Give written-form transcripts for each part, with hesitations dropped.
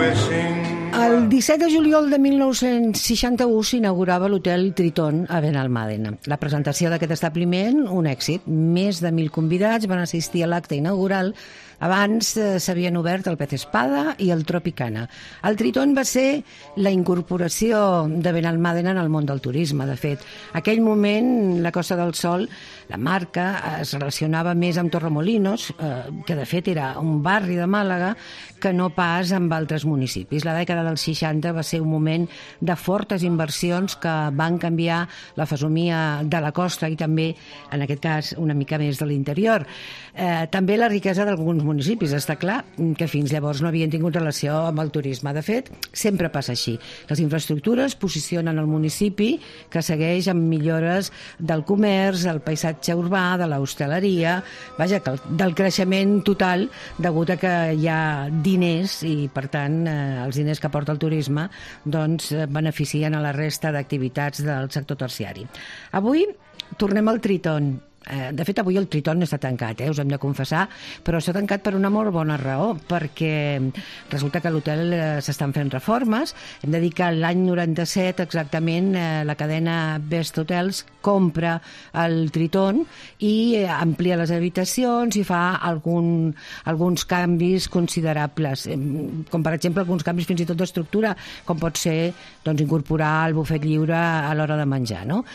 El 17 de juliol de 1961 s'inaugurava l'hotel Triton a Benalmádena. La presentació d'aquest establiment, un èxit. Més de 1.000 convidats van assistir a l'acte inaugural. Abans s'havien obert el Pez Espada i el Tropicana. El Triton va ser la incorporació de Benalmádena en el món del turisme. De fet, aquell moment la Costa del Sol, la marca, es relacionava més amb Torremolinos, que de fet era un barri de Màlaga, que no pas amb altres municipis. La dècada dels 60 va ser un moment de fortes inversions que van canviar la fesomia de la costa i també, en aquest cas, una mica més de l'interior. També la riquesa d'alguns municipis. Està clar que fins llavors no havien tingut relació amb el turisme. De fet, sempre passa així. Les infraestructures posicionen el municipi, que segueix amb millores del comerç, del paisatge urbà, de l'hostaleria, vaja, del creixement total degut a que hi ha diners i, per tant, els diners que aporta el turisme doncs beneficien a la resta d'activitats del sector terciari. Avui tornem al Triton. De fet, avui el Triton està tancat, us hem de confessar, però està tancat per una molt bona raó, perquè resulta que a l'hotel s'estan fent reformes. Hem de dir que l'any 97, exactament, la cadena Best Hotels compra el Triton i amplia les habitacions i fa alguns canvis considerables, com per exemple alguns canvis fins i tot d'estructura, com pot ser doncs, incorporar el bufet lliure a l'hora de menjar, no?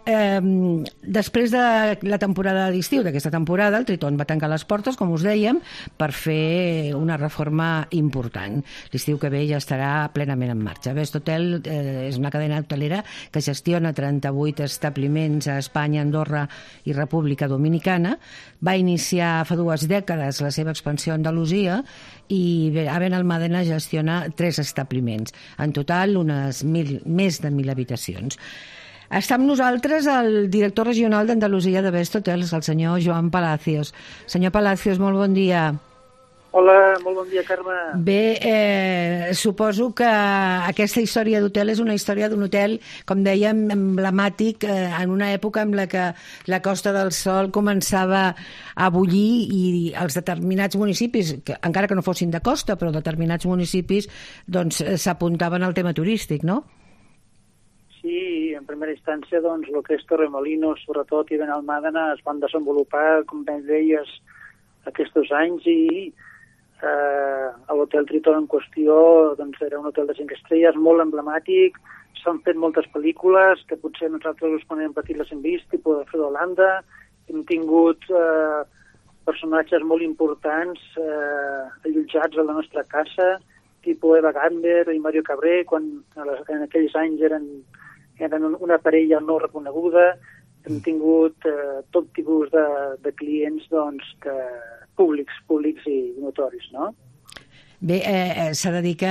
Després de la temporada d'estiu d'aquesta temporada, el Triton va tancar les portes, com us dèiem, per fer una reforma important. L'estiu que ve ja estarà plenament en marxa. Best Hotel és una cadena hotelera que gestiona 38 establiments a Espanya, Andorra i República Dominicana. Va iniciar fa 2 dècades la seva expansió a Andalusia i a Benalmádena gestiona 3 establiments. En total, més de 1.000 habitacions. Està amb nosaltres el director regional d'Andalusia de Best Hotels, el senyor Joan Palacios. Senyor Palacios, molt bon dia. Hola, molt bon dia, Carme. Bé, suposo que aquesta història d'hotel és una història d'un hotel, com dèiem, emblemàtic en una època en la que la Costa del Sol començava a bullir i els determinats municipis, que, encara que no fossin de costa, però determinats municipis doncs s'apuntaven al tema turístic, no? Sí, en primera instància, doncs, el que és Torremolinos, sobretot, i Benalmádena, es van desenvolupar, com ben deies, aquests anys i l'hotel Triton en qüestió doncs, era un hotel de 5 estrelles, molt emblemàtic, s'han fet moltes pel·lícules que potser nosaltres quan hem patit les hem vist, tipus de Fredo Landa, hem tingut personatges molt importants allotjats a la nostra casa, tipus Eva Gardner i Mario Cabré, quan en aquells anys eren una parella no reconeguda. Hem tingut tot tipus de clients doncs, públics i notoris, no? Bé, s'ha de dir que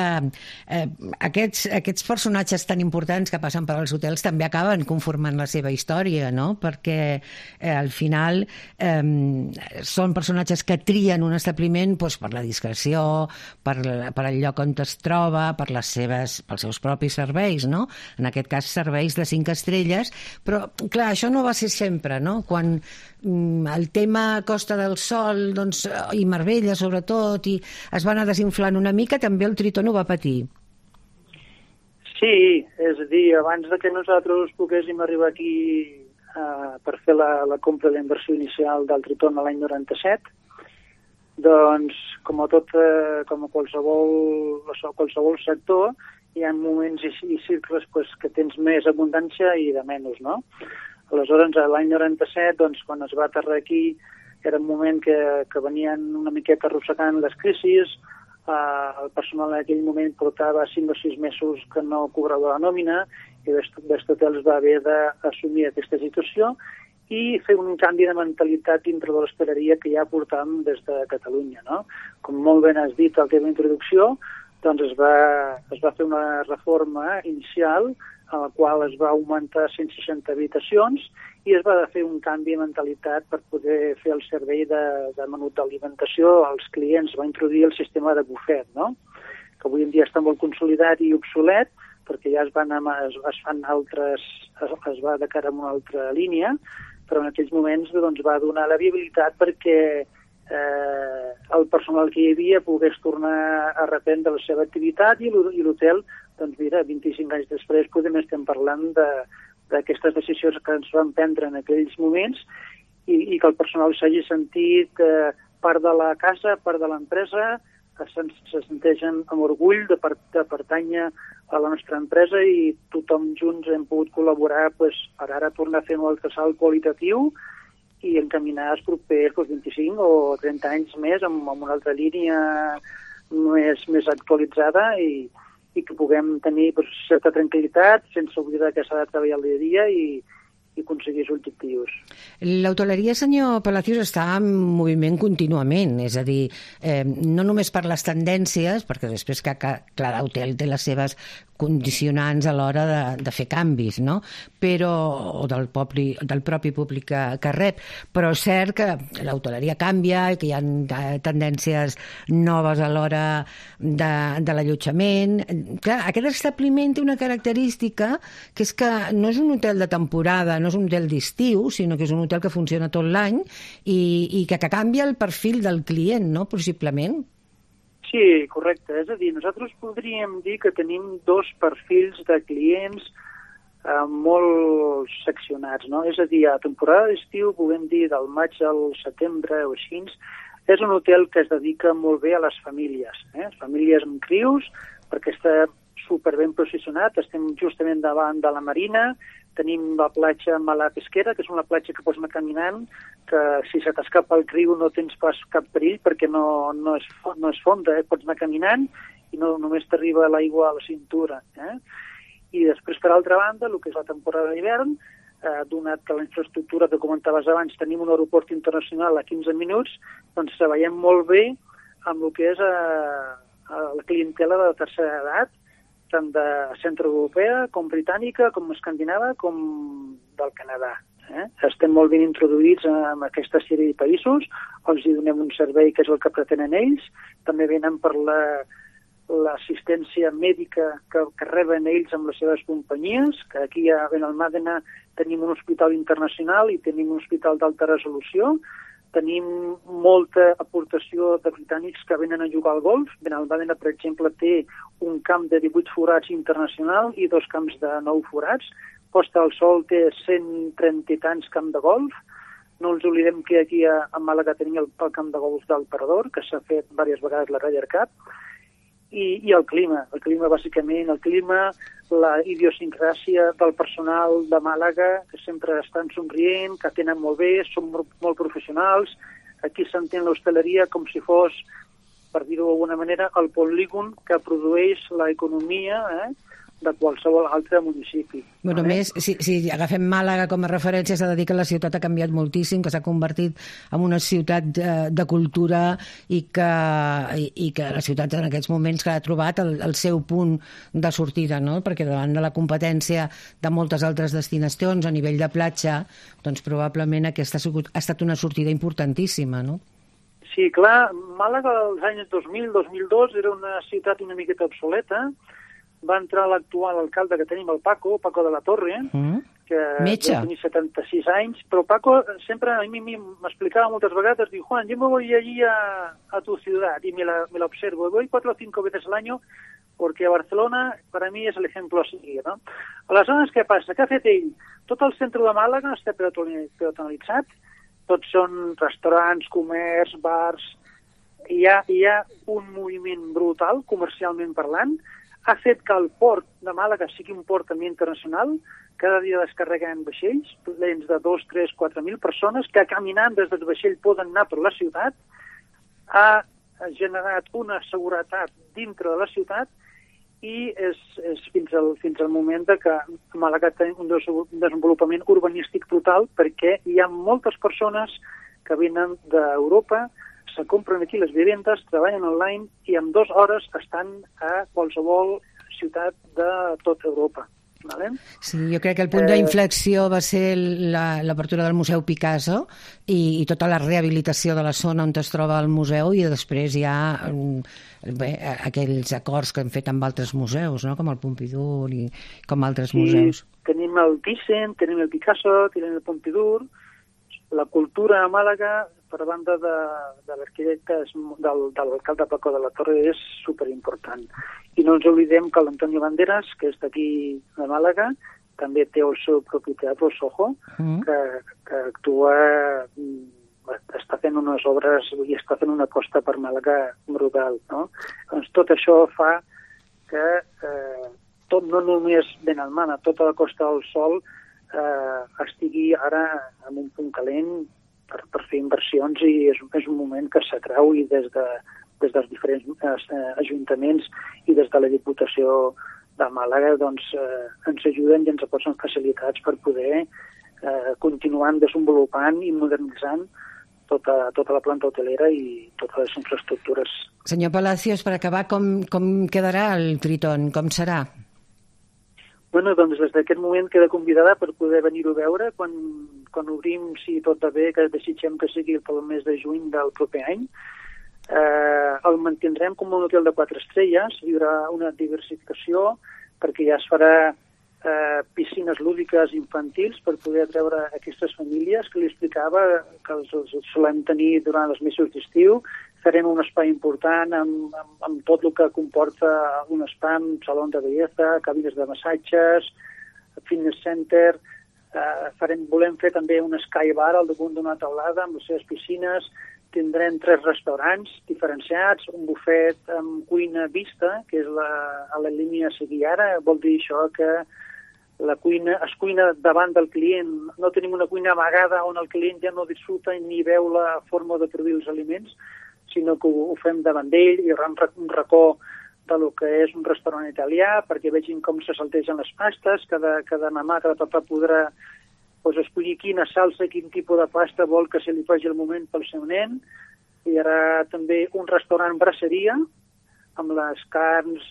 aquests personatges tan importants que passen per als hotels també acaben conformant la seva història, no? Perquè al final són personatges que trien un establiment doncs, per la discreció, per el lloc on es troba, pels seus propis serveis, no? En aquest cas, serveis de 5 estrelles, però, clar, això no va ser sempre, no? Quan el tema Costa del Sol doncs, i Marbella, sobretot, i es va anar desinflant una mica, també el Triton ho va patir. Sí, és a dir, abans que nosaltres poguéssim arribar aquí per fer la compra de la inversió inicial del Triton l'any 97, doncs, com a qualsevol sector, hi ha moments i cicles que tens més abundància i de menys, no? Aleshores, l'any 97, doncs, quan es va aterrar aquí, era un moment que venien una miqueta arrossegant les crisis, el personal en aquell moment portava 5 o 6 mesos que no cobrava la nòmina i Best Hotels va haver d'assumir aquesta situació i fer un canvi de mentalitat dintre de l'hostaleria que ja portàvem des de Catalunya, no? Com molt ben has dit al tema d'introducció, doncs es va fer una reforma inicial a la qual es va augmentar 160 habitacions i es va fer un canvi de mentalitat per poder fer el servei de menú d'alimentació als clients. Va introduir el sistema de bufet, no? Que avui en dia està molt consolidat i obsolet perquè ja es va de cara a una altra línia, però en aquells moments doncs, va donar la viabilitat perquè el personal que hi havia pogués tornar a reprendre la seva activitat i l'hotel, doncs mira, 25 anys després podem estar parlant d'aquestes decisions que ens van prendre en aquells moments i que el personal s'hagi sentit part de la casa, part de l'empresa, se senteixen amb orgull de pertànyer a la nostra empresa i tothom junts hem pogut col·laborar per ara tornar a fer un altre salt qualitatiu i encaminar els propers 25 o 30 anys més amb una altra línia més actualitzada i que puguem tenir certa tranquil·litat sense oblidar que s'ha de treballar el dia a dia i aconseguir els objectius. L'hoteleria, senyor Palacios, està en moviment contínuament, és a dir, no només per les tendències, perquè després cada hotel té les seves condicionants a l'hora de fer canvis, no? O del propi públic que rep, però és cert que l'hoteleria canvia i que hi ha tendències noves a l'hora de l'allotjament. Clar, aquest establiment té una característica que és que no és un hotel de temporada, no és un hotel d'estiu, sinó que és un hotel que funciona tot l'any i que canvia el perfil del client, no?, possiblement. Sí, correcte. És a dir, nosaltres podríem dir que tenim dos perfils de clients molt seccionats, no? És a dir, a temporada d'estiu, puguem dir del maig al setembre o així, és un hotel que es dedica molt bé a les famílies, famílies amb crius, perquè està superben posicionat, estem justament davant de la marina, tenim la platja Malà Pesquera, que és una platja que pots anar caminant, que si se t'escapa el criu no tens pas cap perill perquè no és fonda, pots anar caminant i no només t'arriba l'aigua a la cintura. I després, per altra banda, el que és la temporada d'hivern, donat que la infraestructura que comentaves abans, tenim un aeroport internacional a 15 minuts, doncs treballem molt bé amb el que és la clientela de la tercera edat, tant de centre europea, com britànica, com escandinava, com del Canadà. Estem molt ben introduïts en aquesta sèrie de països, els hi donem un servei que és el que pretenen ells, també venen per l'assistència mèdica que reben ells amb les seves companyies, que aquí a Benalmàdena tenim un hospital internacional i tenim un hospital d'alta resolució, tenim molta aportació de britànics que venen a jugar al golf. Benalmàdena, per exemple, té un camp de 18 forats internacional i 2 camps de 9 forats. Costa del Sol té 130 i tants camp de golf. No ens oblidem que aquí a Màlaga tenim el camp de golf del Parador, que s'ha fet diverses vegades la Ryder Cup. I el clima, bàsicament, la idiosincràsia del personal de Màlaga, que sempre estan somrient, que tenen molt bé, són molt professionals. Aquí s'entén l'hostaleria com si fos, per dir-ho d'alguna manera, el polígon que produeix l'economia de qualsevol altre municipi. Bueno, a més, si agafem Màlaga com a referència, s'ha de dir que la ciutat ha canviat moltíssim, que s'ha convertit en una ciutat de cultura i que la ciutat en aquests moments ha trobat el seu punt de sortida, no? Perquè davant de la competència de moltes altres destinacions a nivell de platja, doncs probablement aquesta ha estat una sortida importantíssima, no? Sí, clar, Màlaga als anys 2000-2002 era una ciutat una miqueta obsoleta. Va entrar l'actual alcalde que tenim, el Paco de la Torre, que Metge. va tenir 76 anys, però Paco sempre a mi m'explicava moltes vegades, diu, Juan, yo me voy allí a tu ciudad y me la observo, voy 4 o 5 veces al año porque Barcelona para mí es el ejemplo a seguir, no? Aleshores, què passa? Què ha fet ell? Tot el centre de Màlaga està peatonalitzat, tots són restaurants, comerç, bars, hi ha un moviment brutal, comercialment parlant, ha fet que el port de Màlaga sigui un port també internacional. Cada dia descarreguen vaixells, plens de 2, 3, 4.000 persones que caminant des del vaixell poden anar per la ciutat. Ha generat una seguretat dintre de la ciutat i és fins al moment que Màlaga té un desenvolupament urbanístic brutal perquè hi ha moltes persones que venen d'Europa, se compren aquí les vivendes, treballen online i en 2 hores estan a qualsevol ciutat de tota Europa. Vale? Sí, jo crec que el punt d'inflexió va ser l'apertura del Museu Picasso i tota la rehabilitació de la zona on es troba el museu i després hi ha aquells acords que hem fet amb altres museus, no? Com el Pompidou i com altres museus. Tenim el Thyssen, tenim el Picasso, tenim el Pompidou. La cultura a Màlaga per banda de l'arquitecte, de l'alcalde Paco de la Torre, és superimportant. I no ens oblidem que l'Antonio Banderas, que és d'aquí de Màlaga, també té el seu propi teatre, el Soho, que actua, està fent unes obres i està fent una aposta per Màlaga brutal, no? Doncs tot això fa que tot, no només Benalmádena, tota la Costa del Sol estigui ara en un punt calent per fer inversions, i és un moment que s'atrau, i des dels diferents ajuntaments i des de la Diputació de Màlaga doncs, ens ajuden i ens aporten facilitats per poder continuar desenvolupant i modernitzant tota la planta hotelera i totes les infraestructures. Senyor Palacios, per acabar, com quedarà el Tritón? Com serà? Bueno, doncs des d'aquest moment queda convidada per poder venir-ho a veure quan obrim, si tot va bé, que desitgem que sigui pel mes de juny del proper any. El mantindrem com un hotel de 4 estrelles, hi haurà una diversificació perquè ja es farà piscines lúdiques infantils per poder atreure aquestes famílies que li explicava que els solem tenir durant els mesos d'estiu. Farem un espai important amb tot el que comporta un spa, un saló de bellesa, cabines de massatges, fitness center. Volem fer també un sky bar al damunt d'una taulada amb les seves piscines. Tindrem 3 restaurants diferenciats, un bufet amb cuina vista, que és a la línia a seguir ara. Vol dir això que la cuina es cuina davant del client. No tenim una cuina amagada on el client ja no disfruta ni veu la forma de produir els aliments, sinó que ho fem davant d'ell. Hi haurà un racó del que és un restaurant italià perquè vegin com se saltegen les pastes. Cada mamà, cada papà podrà escollir quina salsa, quin tipus de pasta vol que se li faci al moment pel seu nen. Hi haurà també un restaurant braceria amb les carns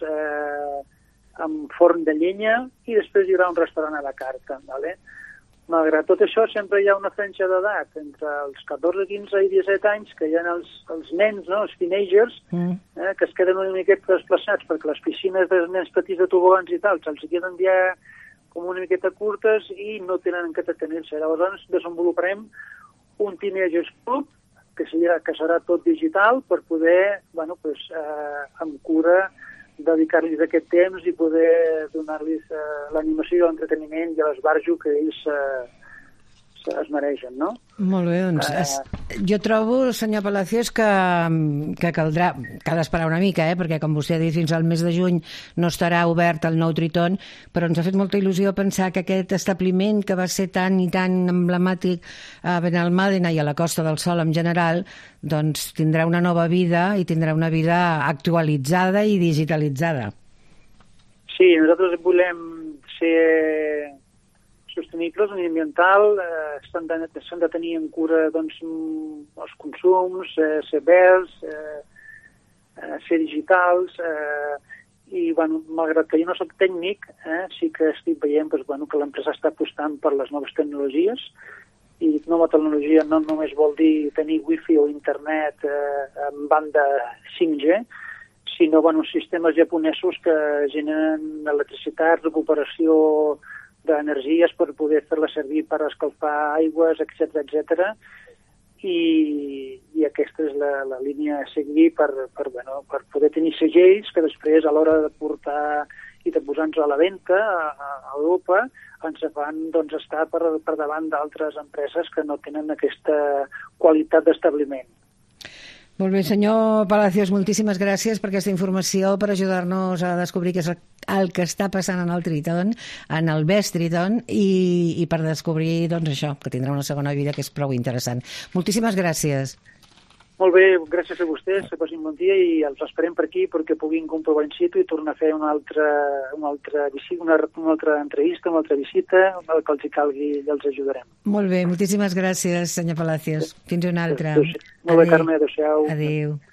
amb forn de llenya, i després hi haurà un restaurant a la carta. Vale? Malgrat tot això, sempre hi ha una franja d'edat entre els 14, 15 i 17 anys, que hi ha els nens, no? Els teenagers, que es queden una miqueta desplaçats perquè les piscines dels nens petits de tobogans i tal se'ls queden ja com una miqueta curtes i no tenen en què detenir-se. Llavors desenvoluparem un Teenagers Club que serà tot digital per poder, amb cura, dedicar-los aquest temps i poder donar-los l'animació i l'entreteniment i l'esbarjo que ells es mereixen, no? Molt bé, doncs jo trobo, senyor Palacios, que cal esperar una mica, perquè com vostè ha dit, fins al mes de juny no estarà obert el nou Tritón, però ens ha fet molta il·lusió pensar que aquest establiment que va ser tan i tan emblemàtic a Benalmádena i a la Costa del Sol en general, doncs tindrà una nova vida i tindrà una vida actualitzada i digitalitzada. Sí, nosaltres volem ser sostenibles, ambiental, s'han de tenir en cura els consums, ser verds, ser digitals, i malgrat que jo no soc tècnic, sí que estic veient que l'empresa està apostant per les noves tecnologies, i nova tecnologia no només vol dir tenir wifi o internet en banda 5G, sinó sistemes japonesos que generen electricitat, recuperació d'energies per poder fer-la servir per escalfar aigües, etc. I aquesta és la línia a seguir per poder tenir segells que després, a l'hora de portar i de posar-nos a la venda a Europa, ens fan estar per davant d'altres empreses que no tenen aquesta qualitat d'establiment. Molt bé, senyor Palacios, moltíssimes gràcies per aquesta informació, per ajudar-nos a descobrir què és el que està passant en el Tritón, en el Best Tritón, i per descobrir això, que tindrà una segona vida que és prou interessant. Moltíssimes gràcies. Molt bé, gràcies a vostès, que passin bon dia i els esperem per aquí perquè puguin comprovar in situ i tornar a fer una altra entrevista, una altra visita, el que els calgui i els ajudarem. Molt bé, moltíssimes gràcies, senyor Palacios. Fins una altra. Molt bé, Carme, adéu-siau. Adéu.